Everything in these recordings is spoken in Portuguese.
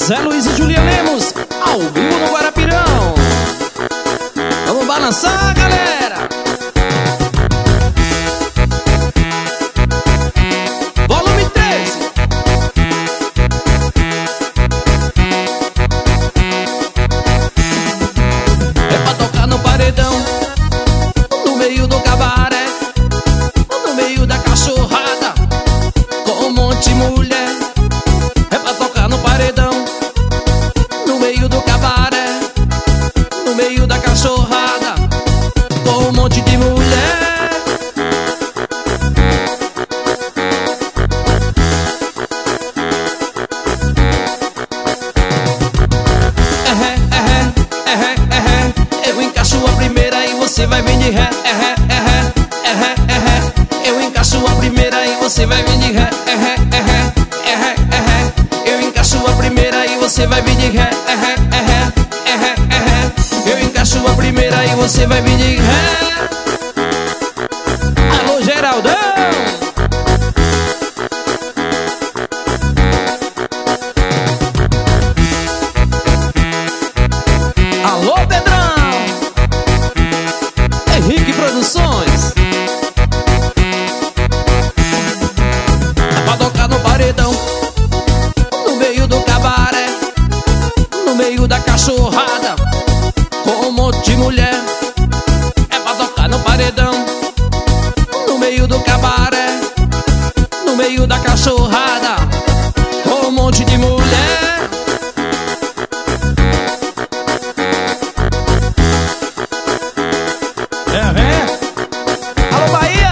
Zé Luiz e Julia Lemos, ao vivo no Guarapirão. Vamos balançar, galera. Volume 13. É pra tocar no paredão, no meio do cabaré, no meio da cachorrada, com um monte de mulher. É pra tocar no paredão, no meio do cabaré, no meio da cachorrada, com um monte de mulher. Eu encaixo a primeira e você vai vir de ré. Eu encaixo a primeira e você vai vir de ré. Eu encaixo a primeira e você vai vir de ré. Eu encaixo a primeira e você vai vir de ré. Alô, Geraldão! Alô, Pedrão! Henrique Produções. É pra tocar no paredão, no meio do cabaré, no meio da cachorrada, com um monte de mulher. É pra tocar no paredão, no meio do cabaré, no meio da cachorrada, com um monte de mulher. Alô, Bahia!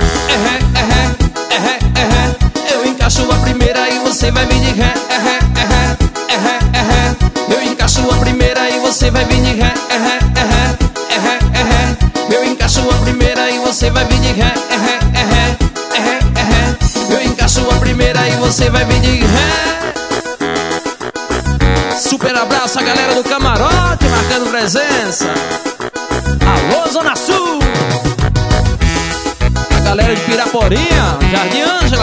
Eu encaixo a primeira e você vai vir de ré. Eu encaixo a primeira e você vai vir de ré. Eu encaixo a primeira e você vai vir de ré. Eu encaixo a primeira e você vai vir de ré. Super abraço a galera do camarote marcando presença. Alô, Zona Sul! A galera de Piraporinha, Jardim Ângela.